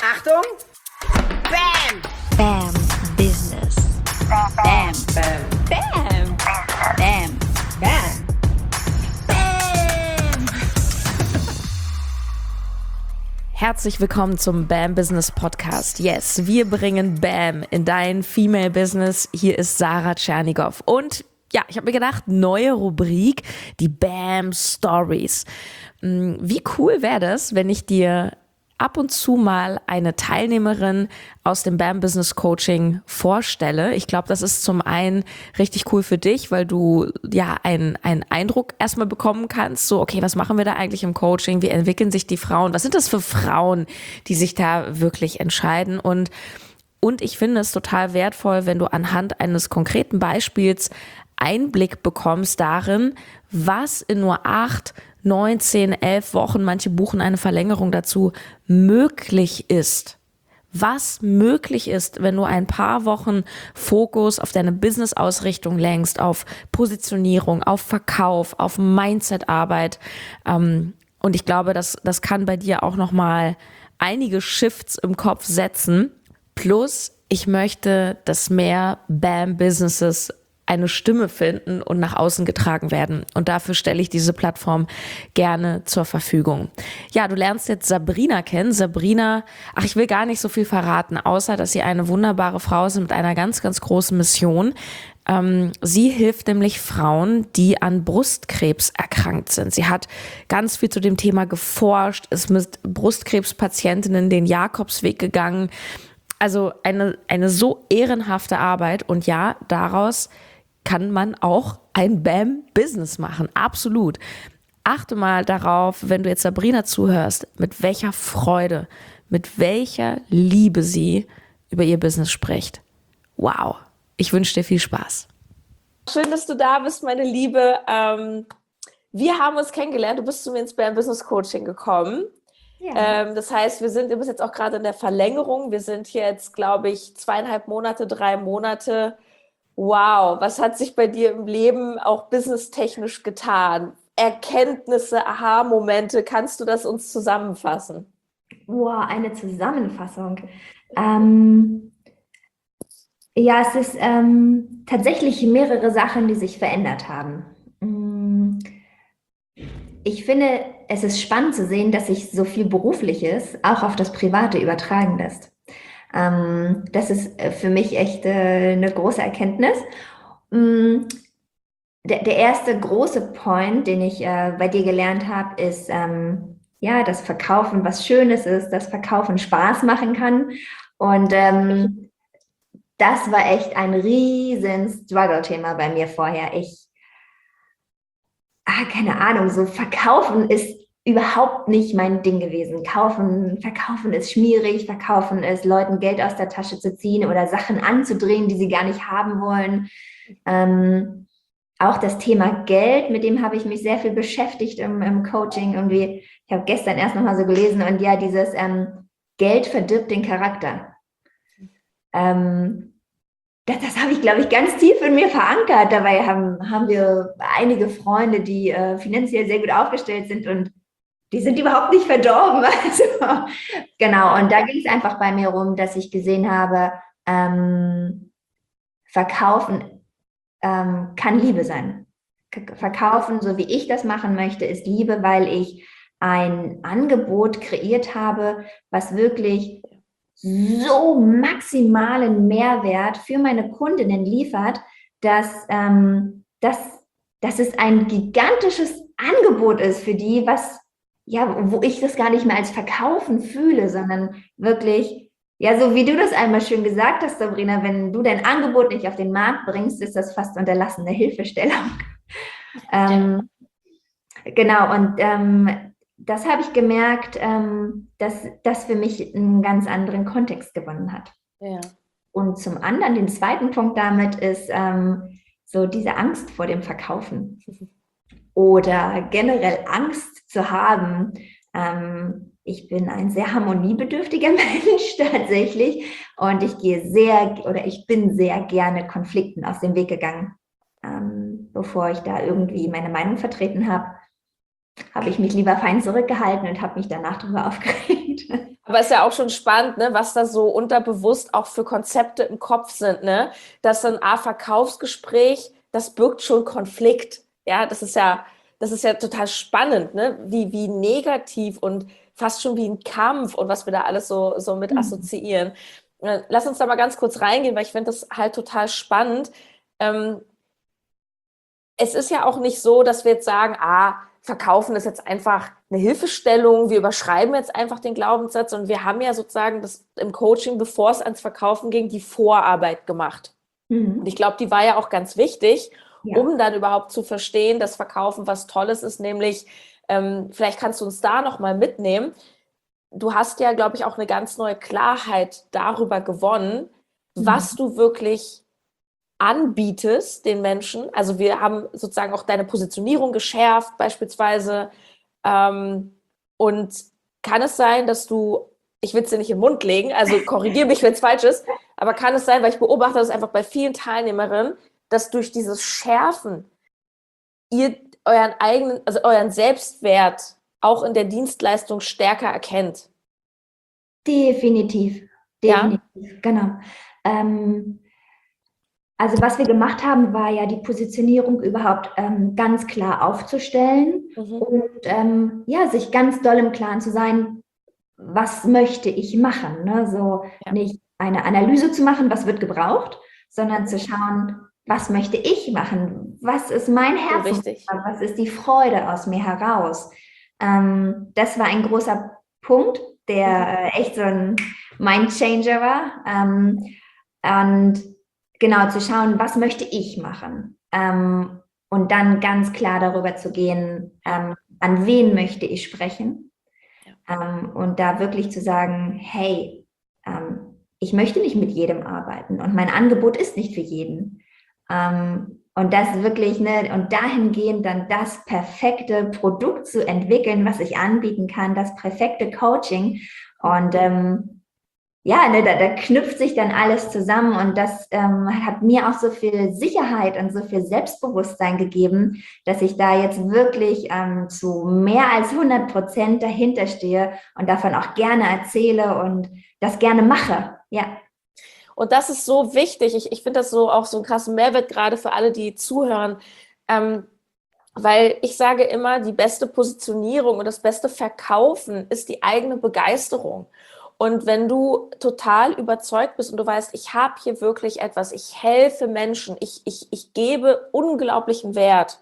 Achtung! Bam! Bam Business. Bam! Bam! Bam. Bam. Bam! Bam! Herzlich willkommen zum BAM Business Podcast. Yes, wir bringen BAM in dein Female Business. Hier ist Sarah Tschernigow. Und ja, ich habe mir gedacht, neue Rubrik, die BAM Stories. Wie cool wäre das, wenn ich dir ab und zu mal eine Teilnehmerin aus dem BAM Business Coaching vorstelle. Ich glaube, das ist zum einen richtig cool für dich, weil du ja einen Eindruck erstmal bekommen kannst. So, okay, was machen wir da eigentlich im Coaching? Wie entwickeln sich die Frauen? Was sind das für Frauen, die sich da wirklich entscheiden? Und ich finde es total wertvoll, wenn du anhand eines konkreten Beispiels Einblick bekommst darin, was in nur 8, 9, 10, 11 Wochen, manche buchen eine Verlängerung dazu, möglich ist. Was möglich ist, wenn du ein paar Wochen Fokus auf deine Business-Ausrichtung lenkst, auf Positionierung, auf Verkauf, auf Mindset-Arbeit. Und ich glaube, das kann bei dir auch nochmal einige Shifts im Kopf setzen. Plus, ich möchte, dass mehr BAM-Businesses eine Stimme finden und nach außen getragen werden. Und dafür stelle ich diese Plattform gerne zur Verfügung. Ja, du lernst jetzt Sabrina kennen. Sabrina, ich will gar nicht so viel verraten, außer dass sie eine wunderbare Frau ist mit einer ganz, ganz großen Mission. Sie hilft nämlich Frauen, die an Brustkrebs erkrankt sind. Sie hat ganz viel zu dem Thema geforscht, ist mit Brustkrebspatientinnen den Jakobsweg gegangen. Also eine so ehrenhafte Arbeit. Und ja, daraus kann man auch ein BAM-Business machen. Absolut. Achte mal darauf, wenn du jetzt Sabrina zuhörst, mit welcher Freude, mit welcher Liebe sie über ihr Business spricht. Wow. Ich wünsche dir viel Spaß. Schön, dass du da bist, meine Liebe. Wir haben uns kennengelernt. Du bist zu mir ins BAM Business Coaching gekommen. Ja. Das heißt, du bist jetzt auch gerade in der Verlängerung. Wir sind jetzt, glaube ich, 2,5 Monate, 3 Monate. Wow, was hat sich bei dir im Leben auch businesstechnisch getan? Erkenntnisse, Aha-Momente, kannst du das uns zusammenfassen? Wow, eine Zusammenfassung. Ja, es ist tatsächlich mehrere Sachen, die sich verändert haben. Ich finde, es ist spannend zu sehen, dass sich so viel Berufliches auch auf das Private übertragen lässt. Das ist für mich echt eine große Erkenntnis. Der erste große Point, den ich bei dir gelernt habe, ist, ja, dass Verkaufen was Schönes ist, dass Verkaufen Spaß machen kann. Und das war echt ein riesen Struggle-Thema bei mir vorher. Keine Ahnung, so Verkaufen ist überhaupt nicht mein Ding gewesen. Verkaufen ist schmierig, Verkaufen ist, Leuten Geld aus der Tasche zu ziehen oder Sachen anzudrehen, die sie gar nicht haben wollen. Auch das Thema Geld, mit dem habe ich mich sehr viel beschäftigt im Coaching. Irgendwie, ich habe gestern erst nochmal so gelesen und ja, dieses Geld verdirbt den Charakter. Das habe ich, glaube ich, ganz tief in mir verankert. Dabei haben wir einige Freunde, die finanziell sehr gut aufgestellt sind und die sind überhaupt nicht verdorben. Also, genau, und da ging es einfach bei mir rum, dass ich gesehen habe, Verkaufen kann Liebe sein. Verkaufen, so wie ich das machen möchte, ist Liebe, weil ich ein Angebot kreiert habe, was wirklich so maximalen Mehrwert für meine Kundinnen liefert, dass es ein gigantisches Angebot ist für die, wo ich das gar nicht mehr als Verkaufen fühle, sondern wirklich, ja, so wie du das einmal schön gesagt hast, Sabrina, wenn du dein Angebot nicht auf den Markt bringst, ist das fast unterlassene Hilfestellung. Genau, und das habe ich gemerkt, dass das für mich einen ganz anderen Kontext gewonnen hat. Ja. Und zum anderen, den zweiten Punkt damit ist so diese Angst vor dem Verkaufen oder generell Angst zu haben. Ich bin ein sehr harmoniebedürftiger Mensch tatsächlich und ich bin sehr gerne Konflikten aus dem Weg gegangen. Bevor ich da irgendwie meine Meinung vertreten habe ich mich lieber fein zurückgehalten und habe mich danach darüber aufgeregt. Aber ist ja auch schon spannend, ne, was da so unterbewusst auch für Konzepte im Kopf sind, ne? Dass ein Verkaufsgespräch, das birgt schon Konflikt. Ja, das ist ja total spannend, ne? Wie negativ und fast schon wie ein Kampf und was wir da alles so mit assoziieren. Lass uns da mal ganz kurz reingehen, weil ich finde das halt total spannend. Es ist ja auch nicht so, dass wir jetzt sagen, Verkaufen ist jetzt einfach eine Hilfestellung, wir überschreiben jetzt einfach den Glaubenssatz und wir haben ja sozusagen das im Coaching, bevor es ans Verkaufen ging, die Vorarbeit gemacht. Und ich glaube, die war ja auch ganz wichtig, um dann überhaupt zu verstehen, dass Verkaufen was Tolles ist, nämlich, vielleicht kannst du uns da nochmal mitnehmen. Du hast ja, glaube ich, auch eine ganz neue Klarheit darüber gewonnen, was du wirklich anbietest den Menschen. Also wir haben sozusagen auch deine Positionierung geschärft beispielsweise. Und kann es sein, dass du, ich will es dir nicht im Mund legen, also korrigiere mich, wenn es falsch ist, aber kann es sein, weil ich beobachte das einfach bei vielen Teilnehmerinnen, dass durch dieses Schärfen ihr euren Selbstwert auch in der Dienstleistung stärker erkennt? Definitiv, genau. Also was wir gemacht haben, war ja die Positionierung überhaupt ganz klar aufzustellen und sich ganz doll im Klaren zu sein, was möchte ich machen, ne? So nicht eine Analyse zu machen, was wird gebraucht, sondern zu schauen, was möchte ich machen, was ist mein Herz, was ist die Freude aus mir heraus. Das war ein großer Punkt, der echt so ein Mindchanger war. Und genau, zu schauen, was möchte ich machen? Und dann ganz klar darüber zu gehen, an wen möchte ich sprechen? Und da wirklich zu sagen, hey, ich möchte nicht mit jedem arbeiten und mein Angebot ist nicht für jeden. Und das wirklich, ne, und dahingehend dann das perfekte Produkt zu entwickeln, was ich anbieten kann, das perfekte Coaching. Und da knüpft sich dann alles zusammen und das hat mir auch so viel Sicherheit und so viel Selbstbewusstsein gegeben, dass ich da jetzt wirklich zu mehr als 100% dahinter stehe und davon auch gerne erzähle und das gerne mache. Ja. Und das ist so wichtig. Ich finde das so auch so einen krassen Mehrwert, gerade für alle, die zuhören. Weil ich sage immer, die beste Positionierung und das beste Verkaufen ist die eigene Begeisterung. Und wenn du total überzeugt bist und du weißt, ich habe hier wirklich etwas, ich helfe Menschen, ich gebe unglaublichen Wert,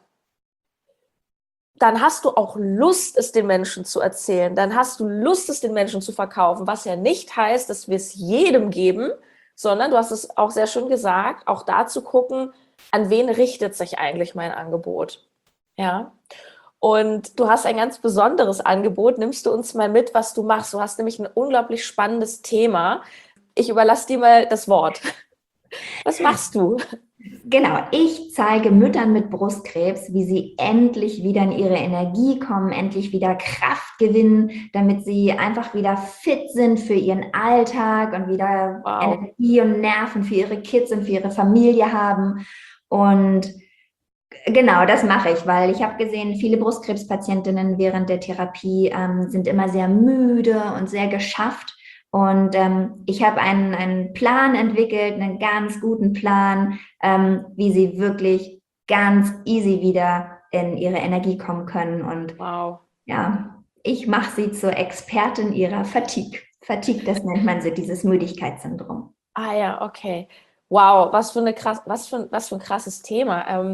dann hast du auch Lust, es den Menschen zu erzählen. Dann hast du Lust, es den Menschen zu verkaufen, was ja nicht heißt, dass wir es jedem geben, sondern du hast es auch sehr schön gesagt, auch da zu gucken, an wen richtet sich eigentlich mein Angebot. Ja. Und du hast ein ganz besonderes Angebot. Nimmst du uns mal mit, was du machst? Du hast nämlich ein unglaublich spannendes Thema. Ich überlasse dir mal das Wort. Was machst du? Genau, ich zeige Müttern mit Brustkrebs, wie sie endlich wieder in ihre Energie kommen, endlich wieder Kraft gewinnen, damit sie einfach wieder fit sind für ihren Alltag und wieder Energie und Nerven für ihre Kids und für ihre Familie haben. Und genau, das mache ich, weil ich habe gesehen, viele Brustkrebspatientinnen während der Therapie sind immer sehr müde und sehr geschafft. Und ich habe einen Plan entwickelt, einen ganz guten Plan, wie sie wirklich ganz easy wieder in ihre Energie kommen können. Und ja, ich mache sie zur Expertin ihrer Fatigue. Fatigue, das nennt man so, dieses Müdigkeitssyndrom. Ah ja, okay. Wow, was für ein krasses Thema.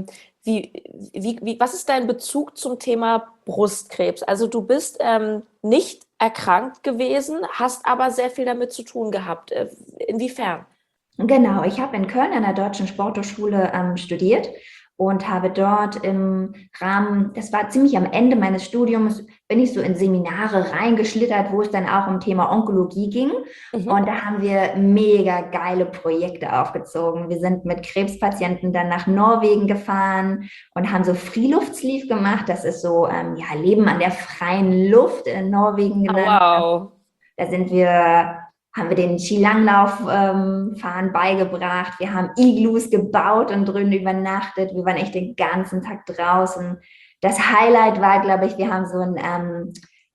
Was ist dein Bezug zum Thema Brustkrebs? Also du bist nicht erkrankt gewesen, hast aber sehr viel damit zu tun gehabt. Inwiefern? Genau, ich habe in Köln an der Deutschen Sporthochschule studiert und habe dort im Rahmen, das war ziemlich am Ende meines Studiums, bin ich so in Seminare reingeschlittert, wo es dann auch um Thema Onkologie ging. Und da haben wir mega geile Projekte aufgezogen. Wir sind mit Krebspatienten dann nach Norwegen gefahren und haben so Freeluftsleave gemacht. Das ist so Leben an der freien Luft in Norwegen genannt. Wow. Da haben wir den Skilanglauf-Fahren beigebracht. Wir haben Igloos gebaut und drinnen übernachtet. Wir waren echt den ganzen Tag draußen. Das Highlight war, glaube ich, wir haben so ein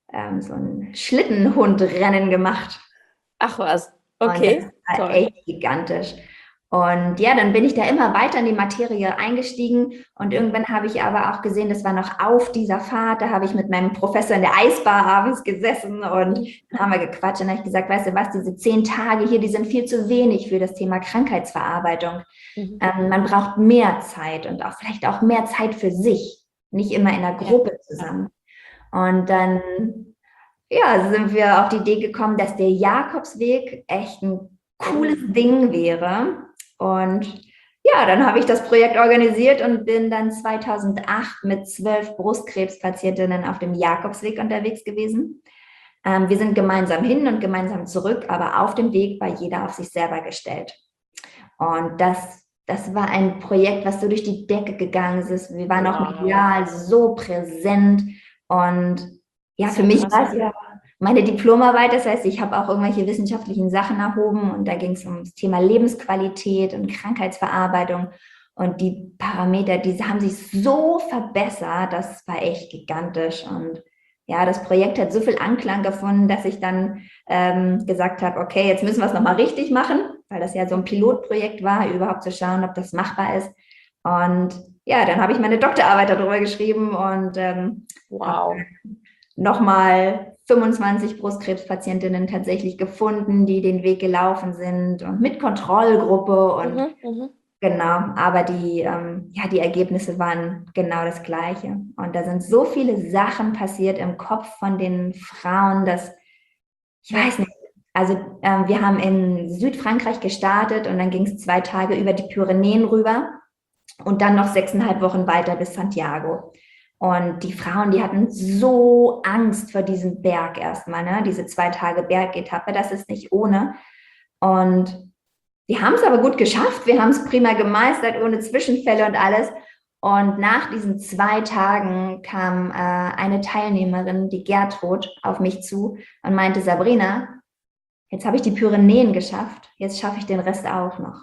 so ein Schlittenhundrennen gemacht. Ach was, Und okay, das war toll. echt gigantisch. Und ja, dann bin ich da immer weiter in die Materie eingestiegen und irgendwann habe ich aber auch gesehen, das war noch auf dieser Fahrt, da habe ich mit meinem Professor in der Eisbar abends gesessen und dann haben wir gequatscht und dann habe ich gesagt, weißt du was, diese 10 Tage hier, die sind viel zu wenig für das Thema Krankheitsverarbeitung. Man braucht mehr Zeit und auch vielleicht auch mehr Zeit für sich, nicht immer in der Gruppe zusammen. Und dann ja, sind wir auf die Idee gekommen, dass der Jakobsweg echt ein cooles Ding wäre. Und ja, dann habe ich das Projekt organisiert und bin dann 2008 mit 12 Brustkrebspatientinnen auf dem Jakobsweg unterwegs gewesen. Wir sind gemeinsam hin und gemeinsam zurück, aber auf dem Weg war jeder auf sich selber gestellt. Und das war ein Projekt, was so durch die Decke gegangen ist. Wir waren auch medial so präsent. Und ja, für mich war es ja meine Diplomarbeit. Das heißt, ich habe auch irgendwelche wissenschaftlichen Sachen erhoben. Und da ging es um das Thema Lebensqualität und Krankheitsverarbeitung. Und die Parameter, die haben sich so verbessert. Das war echt gigantisch. Und ja, das Projekt hat so viel Anklang gefunden, dass ich dann gesagt habe, okay, jetzt müssen wir es nochmal richtig machen, weil das ja so ein Pilotprojekt war, überhaupt zu schauen, ob das machbar ist. Und ja, dann habe ich meine Doktorarbeit darüber geschrieben und nochmal 25 Brustkrebspatientinnen tatsächlich gefunden, die den Weg gelaufen sind und mit Kontrollgruppe und genau, aber die Ergebnisse waren genau das Gleiche. Und da sind so viele Sachen passiert im Kopf von den Frauen, dass, ich weiß nicht, also wir haben in Südfrankreich gestartet und dann ging es 2 Tage über die Pyrenäen rüber und dann noch 6,5 Wochen weiter bis Santiago. Und die Frauen, die hatten so Angst vor diesem Berg erstmal, ne? Diese 2 Tage Bergetappe, das ist nicht ohne. Und wir haben es aber gut geschafft. Wir haben es prima gemeistert, ohne Zwischenfälle und alles. Und nach diesen 2 Tagen kam eine Teilnehmerin, die Gertrud, auf mich zu und meinte, Sabrina, jetzt habe ich die Pyrenäen geschafft, jetzt schaffe ich den Rest auch noch.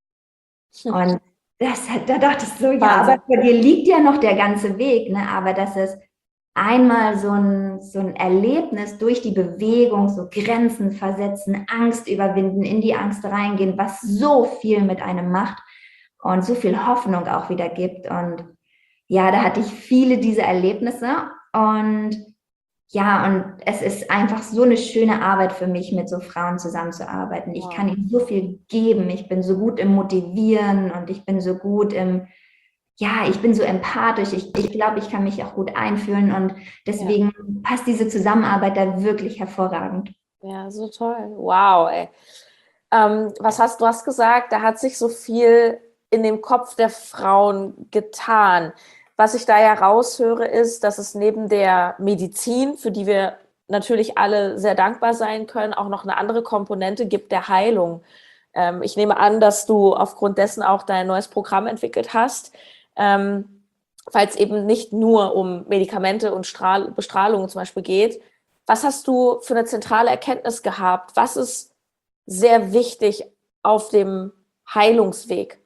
Und da dachte ich so, ja, aber vor dir liegt ja noch der ganze Weg, ne? Aber das ist einmal so ein Erlebnis durch die Bewegung, so Grenzen versetzen, Angst überwinden, in die Angst reingehen, was so viel mit einem macht und so viel Hoffnung auch wieder gibt. Und ja, da hatte ich viele dieser Erlebnisse und ja, und es ist einfach so eine schöne Arbeit für mich, mit so Frauen zusammenzuarbeiten. Ich kann ihnen so viel geben. Ich bin so gut im Motivieren und ich bin so gut ich bin so empathisch. Ich glaube, ich kann mich auch gut einfühlen und deswegen passt diese Zusammenarbeit da wirklich hervorragend. Ja, so toll. Wow, ey. Du hast gesagt, da hat sich so viel in dem Kopf der Frauen getan. Was ich da ja raushöre, ist, dass es neben der Medizin, für die wir natürlich alle sehr dankbar sein können, auch noch eine andere Komponente gibt der Heilung. Ich nehme an, dass du aufgrund dessen auch dein neues Programm entwickelt hast, weil es eben nicht nur um Medikamente und Bestrahlung zum Beispiel geht. Was hast du für eine zentrale Erkenntnis gehabt? Was ist sehr wichtig auf dem Heilungsweg?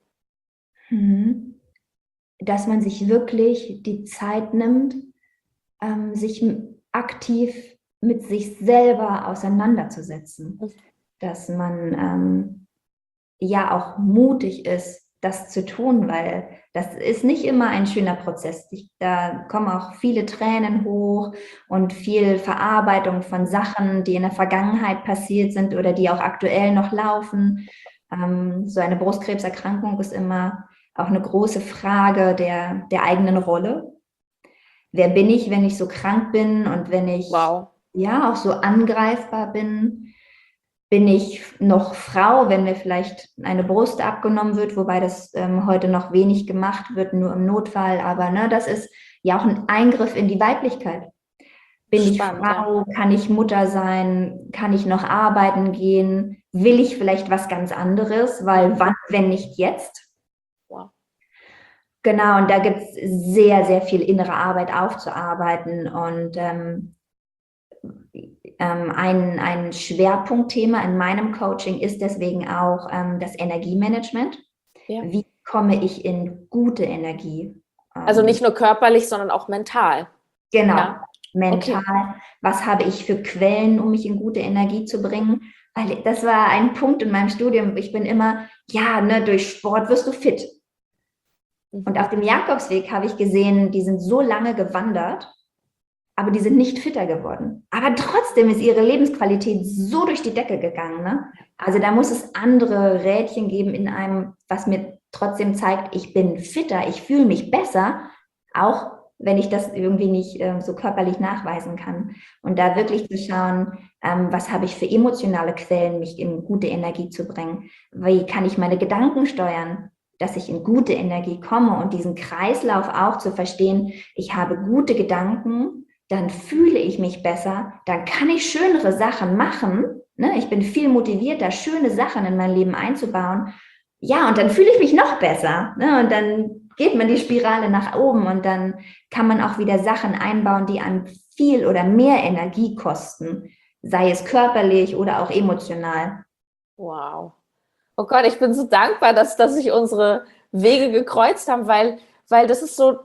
Dass man sich wirklich die Zeit nimmt, sich aktiv mit sich selber auseinanderzusetzen. Dass man auch mutig ist, das zu tun, weil das ist nicht immer ein schöner Prozess. Da kommen auch viele Tränen hoch und viel Verarbeitung von Sachen, die in der Vergangenheit passiert sind oder die auch aktuell noch laufen. So eine Brustkrebserkrankung ist immer auch eine große Frage der eigenen Rolle. Wer bin ich, wenn ich so krank bin und wenn ich auch so angreifbar bin? Bin ich noch Frau, wenn mir vielleicht eine Brust abgenommen wird, wobei das heute noch wenig gemacht wird, nur im Notfall. Aber ne, das ist ja auch ein Eingriff in die Weiblichkeit. Bin ich Frau? Ja. Kann ich Mutter sein? Kann ich noch arbeiten gehen? Will ich vielleicht was ganz anderes? Weil wann, wenn nicht jetzt? Wow. Genau, und da gibt es sehr, sehr viel innere Arbeit aufzuarbeiten. Und ein Schwerpunktthema in meinem Coaching ist deswegen auch das Energiemanagement. Ja. Wie komme ich in gute Energie? Also nicht nur körperlich, sondern auch mental. Genau. Ja. mental, was habe ich für Quellen, um mich in gute Energie zu bringen. Weil das war ein Punkt in meinem Studium, ich bin immer, ja, ne, durch Sport wirst du fit. Und auf dem Jakobsweg habe ich gesehen, die sind so lange gewandert, aber die sind nicht fitter geworden. Aber trotzdem ist ihre Lebensqualität so durch die Decke gegangen. Ne? Also da muss es andere Rädchen geben in einem, was mir trotzdem zeigt, ich bin fitter, ich fühle mich besser, auch wenn ich das irgendwie nicht so körperlich nachweisen kann. Und da wirklich zu schauen, was habe ich für emotionale Quellen, mich in gute Energie zu bringen? Wie kann ich meine Gedanken steuern, dass ich in gute Energie komme und diesen Kreislauf auch zu verstehen, ich habe gute Gedanken, dann fühle ich mich besser, dann kann ich schönere Sachen machen. Ne? Ich bin viel motivierter, schöne Sachen in mein Leben einzubauen. Ja, und dann fühle ich mich noch besser. Ne? Und dann geht man die Spirale nach oben und dann kann man auch wieder Sachen einbauen, die einem viel oder mehr Energie kosten, sei es körperlich oder auch emotional. Wow. Oh Gott, ich bin so dankbar, dass sich unsere Wege gekreuzt haben, weil das ist so,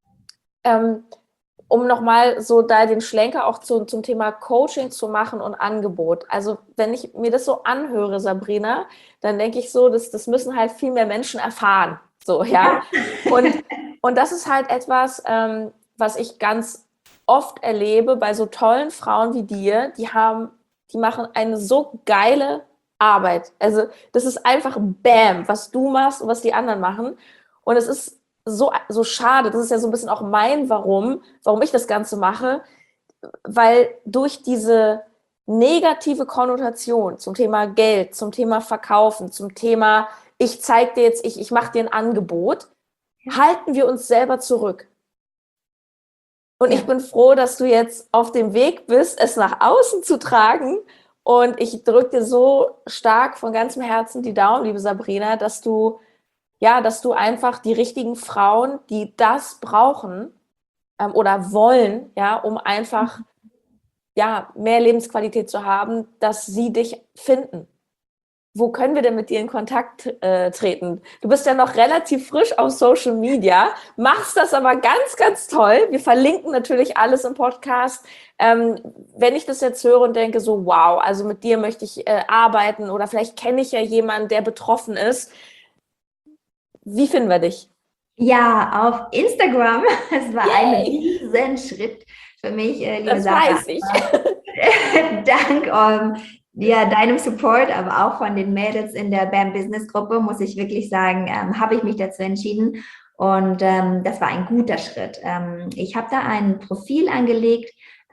um nochmal so da den Schlenker auch zum Thema Coaching zu machen und Angebot. Also wenn ich mir das so anhöre, Sabrina, dann denke ich so, das müssen halt viel mehr Menschen erfahren. So, ja. Und das ist halt etwas, was ich ganz oft erlebe bei so tollen Frauen wie dir, die machen eine so geile Arbeit. Also das ist einfach Bam, was du machst und was die anderen machen. Und es ist so schade, das ist ja so ein bisschen auch mein warum ich das Ganze mache, weil durch diese negative Konnotation zum Thema Geld, zum Thema Verkaufen, zum Thema ich zeig dir jetzt, ich mache dir ein Angebot, halten wir uns selber zurück. Und ich bin froh, dass du jetzt auf dem Weg bist, es nach außen zu tragen. Und ich drücke dir so stark von ganzem Herzen die Daumen, liebe Sabrina, dass du einfach die richtigen Frauen, die das brauchen oder wollen, ja, um einfach mehr Lebensqualität zu haben, dass sie dich finden. Wo können wir denn mit dir in Kontakt treten? Du bist ja noch relativ frisch auf Social Media, machst das aber ganz, ganz toll. Wir verlinken natürlich alles im Podcast. Wenn ich das jetzt höre und denke so, wow, also mit dir möchte ich arbeiten oder vielleicht kenne ich ja jemanden, der betroffen ist. Wie finden wir dich? Ja, auf Instagram. Es war ein Riesenschritt für mich, liebe Das Sarah. weiß ich. Dank deinem Support, aber auch von den Mädels in der BAM Business Gruppe, muss ich wirklich sagen, habe ich mich dazu entschieden. Und das war ein guter Schritt. Ich habe da ein Profil angelegt,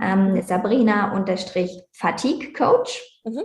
Sabrina-Fatigue Coach.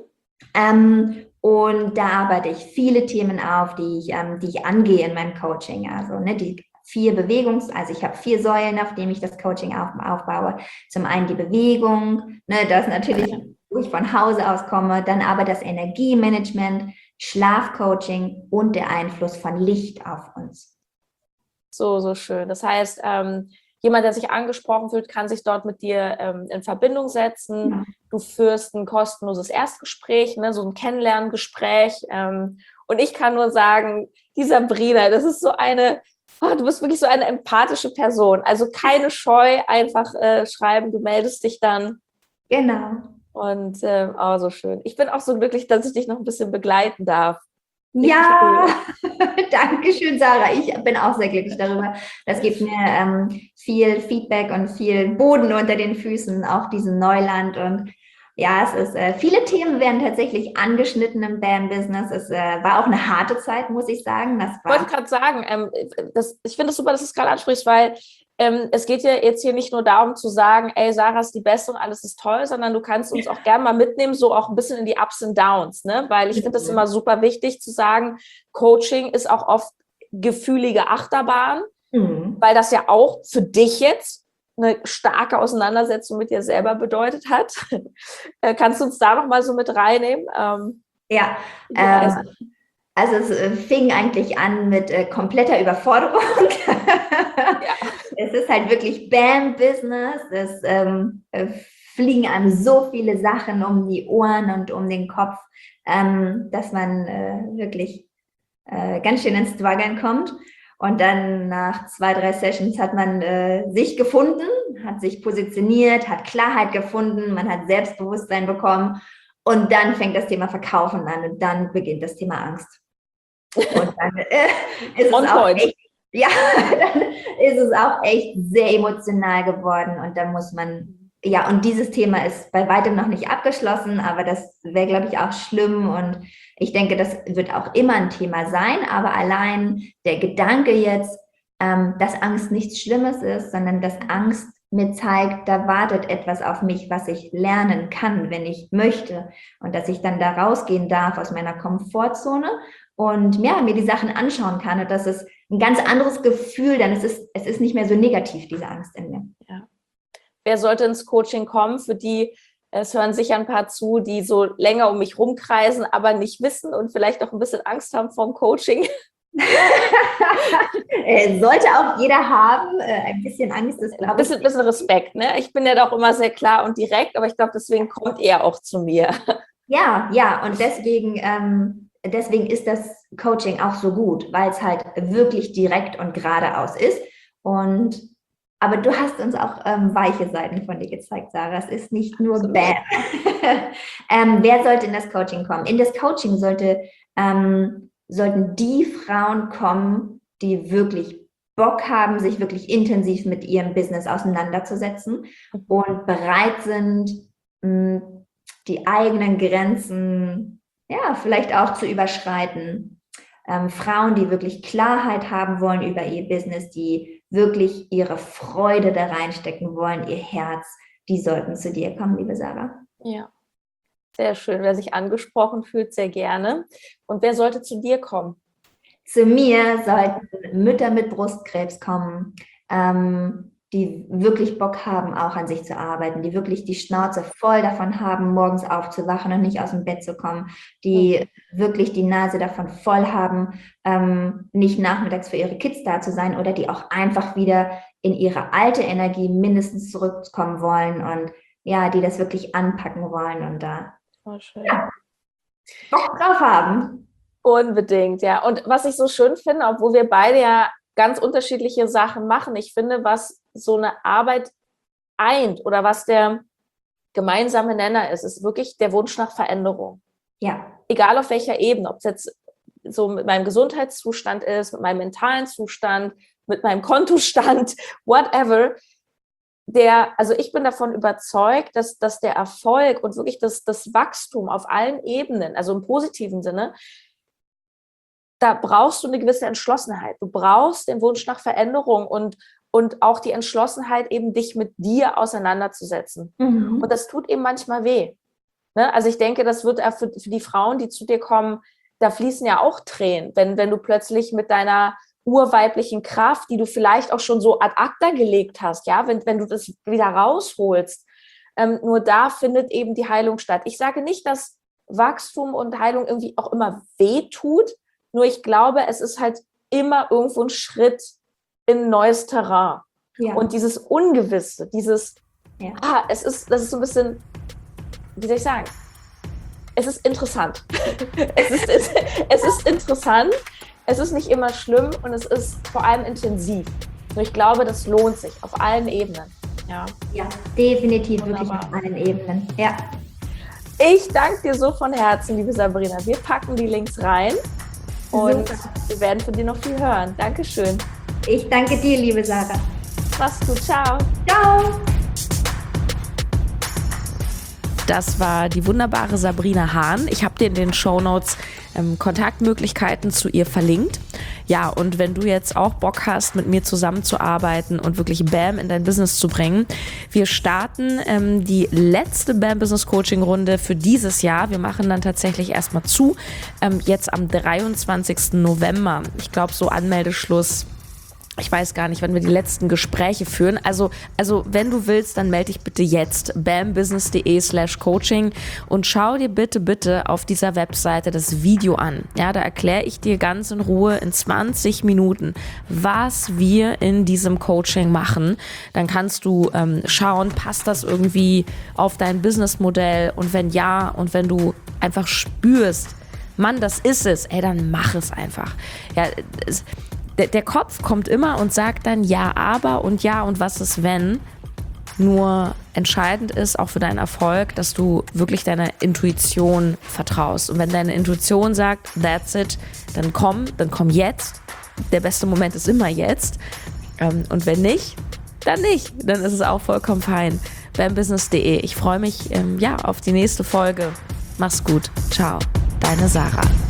Und da arbeite ich viele Themen auf, die ich angehe in meinem Coaching. Also die 4 also ich habe 4 Säulen, auf denen ich das Coaching aufbaue. Zum einen die Bewegung, das natürlich, wo ich von Hause aus komme, dann aber das Energiemanagement, Schlafcoaching und der Einfluss von Licht auf uns. So schön. Das heißt, jemand, der sich angesprochen fühlt, kann sich dort mit dir in Verbindung setzen. Ja. Du führst ein kostenloses Erstgespräch, so ein Kennenlerngespräch. Und ich kann nur sagen, die Sabrina, das ist du bist wirklich so eine empathische Person. Also keine Scheu, einfach schreiben, du meldest dich dann. Genau. Und so schön. Ich bin auch so glücklich, dass ich dich noch ein bisschen begleiten darf. Ja, danke schön, Sarah. Ich bin auch sehr glücklich darüber. Das gibt mir viel Feedback und viel Boden unter den Füßen auf diesem Neuland. Und ja, es ist viele Themen werden tatsächlich angeschnitten im BAM-Business. Es war auch eine harte Zeit, muss ich sagen. Ich wollte gerade sagen, ich finde es super, dass du es gerade ansprichst, weil es geht ja jetzt hier nicht nur darum zu sagen, ey, Sarah ist die Beste und alles ist toll, sondern du kannst uns auch gerne mal mitnehmen, so auch ein bisschen in die Ups und Downs, ne? Weil ich finde das immer super wichtig zu sagen, Coaching ist auch oft gefühlige Achterbahn, weil das ja auch für dich jetzt eine starke Auseinandersetzung mit dir selber bedeutet hat. Kannst du uns da noch mal so mit reinnehmen? Ja, also es fing eigentlich an mit kompletter Überforderung. Ja. Es ist halt wirklich BAM-Business. Es fliegen einem so viele Sachen um die Ohren und um den Kopf, dass man wirklich ganz schön ins Struggeln kommt. Und dann nach 2, 3 Sessions hat man sich gefunden, hat sich positioniert, hat Klarheit gefunden, man hat Selbstbewusstsein bekommen. Und dann fängt das Thema Verkaufen an und dann beginnt das Thema Angst. Und dann ist es auch echt, ja, dann ist es auch echt sehr emotional geworden. Und dann muss man, ja, und dieses Thema ist bei weitem noch nicht abgeschlossen, aber das wäre, glaube ich, auch schlimm. Und ich denke, das wird auch immer ein Thema sein. Aber allein der Gedanke jetzt, dass Angst nichts Schlimmes ist, sondern dass Angst mir zeigt, da wartet etwas auf mich, was ich lernen kann, wenn ich möchte. Und dass ich dann da rausgehen darf aus meiner Komfortzone und ja, mir die Sachen anschauen kann. Und das ist ein ganz anderes Gefühl, denn es ist nicht mehr so negativ, diese Angst in mir. Ja. Wer sollte ins Coaching kommen? Für die, es hören sicher ein paar zu, die so länger um mich rumkreisen, aber nicht wissen und vielleicht auch ein bisschen Angst haben vorm Coaching. Sollte auch jeder haben. Ein bisschen Angst ist, glaube ich. Ein bisschen Respekt, ne? Ich bin ja doch immer sehr klar und direkt, aber ich glaube, deswegen kommt er auch zu mir. Ja, und deswegen ist das Coaching auch so gut, weil es halt wirklich direkt und geradeaus ist. Aber du hast uns auch weiche Seiten von dir gezeigt, Sarah. Es ist nicht nur Bam. Wer sollte in das Coaching kommen? In das Coaching sollten die Frauen kommen, die wirklich Bock haben, sich wirklich intensiv mit ihrem Business auseinanderzusetzen und bereit sind, die eigenen Grenzen, ja, vielleicht auch zu überschreiten. Frauen, die wirklich Klarheit haben wollen über ihr Business, die wirklich ihre Freude da reinstecken wollen, ihr Herz, die sollten zu dir kommen, liebe Sarah. Ja. Sehr schön. Wer sich angesprochen fühlt, sehr gerne. Und wer sollte zu dir kommen? Zu mir sollten Mütter mit Brustkrebs kommen, die wirklich Bock haben, auch an sich zu arbeiten, die wirklich die Schnauze voll davon haben, morgens aufzuwachen und nicht aus dem Bett zu kommen, die wirklich die Nase davon voll haben, nicht nachmittags für ihre Kids da zu sein oder die auch einfach wieder in ihre alte Energie mindestens zurückkommen wollen und ja, die das wirklich anpacken wollen und da ja, Bock drauf haben. Unbedingt, ja. Und was ich so schön finde, obwohl wir beide ja ganz unterschiedliche Sachen machen, ich finde, was so eine Arbeit eint oder was der gemeinsame Nenner ist wirklich der Wunsch nach Veränderung. Ja. Egal auf welcher Ebene, ob es jetzt so mit meinem Gesundheitszustand ist, mit meinem mentalen Zustand, mit meinem Kontostand, whatever. Also ich bin davon überzeugt, dass der Erfolg und wirklich das Wachstum auf allen Ebenen, also im positiven Sinne, da brauchst du eine gewisse Entschlossenheit. Du brauchst den Wunsch nach Veränderung und auch die Entschlossenheit, eben dich mit dir auseinanderzusetzen. Mhm. Und das tut eben manchmal weh. Ne? Also ich denke, das wird für die Frauen, die zu dir kommen, da fließen ja auch Tränen, wenn du plötzlich mit deiner urweiblichen Kraft, die du vielleicht auch schon so ad acta gelegt hast, ja, wenn du das wieder rausholst, nur da findet eben die Heilung statt. Ich sage nicht, dass Wachstum und Heilung irgendwie auch immer weh tut, nur ich glaube, es ist halt immer irgendwo ein Schritt in neues Terrain. Ja. Und dieses Ungewisse, das ist so ein bisschen, wie soll ich sagen, es ist interessant. Es ist interessant. Es ist nicht immer schlimm und es ist vor allem intensiv. Und ich glaube, das lohnt sich auf allen Ebenen. Ja, definitiv. Wunderbar. Wirklich auf allen Ebenen. Ja. Ich danke dir so von Herzen, liebe Sabrina. Wir packen die Links rein und wir werden von dir noch viel hören. Dankeschön. Ich danke dir, liebe Sarah. Mach's gut. Ciao. Ciao. Das war die wunderbare Sabrina Hahn. Ich habe dir in den Shownotes Kontaktmöglichkeiten zu ihr verlinkt. Ja, und wenn du jetzt auch Bock hast, mit mir zusammenzuarbeiten und wirklich BAM in dein Business zu bringen, wir starten die letzte BAM Business Coaching Runde für dieses Jahr. Wir machen dann tatsächlich erstmal zu, jetzt am 23. November. Ich glaube, so Anmeldeschluss. Ich weiß gar nicht, wann wir die letzten Gespräche führen. Also wenn du willst, dann melde dich bitte jetzt bambusiness.de/coaching und schau dir bitte auf dieser Webseite das Video an. Ja, da erkläre ich dir ganz in Ruhe in 20 Minuten, was wir in diesem Coaching machen. Dann kannst du schauen, passt das irgendwie auf dein Businessmodell und wenn ja und wenn du einfach spürst, Mann, das ist es, dann mach es einfach. Ja, der Kopf kommt immer und sagt dann ja, aber und ja und was ist wenn. Nur entscheidend ist auch für deinen Erfolg, dass du wirklich deiner Intuition vertraust. Und wenn deine Intuition sagt, that's it, dann komm jetzt. Der beste Moment ist immer jetzt. Und wenn nicht, dann nicht. Dann ist es auch vollkommen fein. BAMbusiness.de. Ich freue mich auf die nächste Folge. Mach's gut. Ciao. Deine Sarah.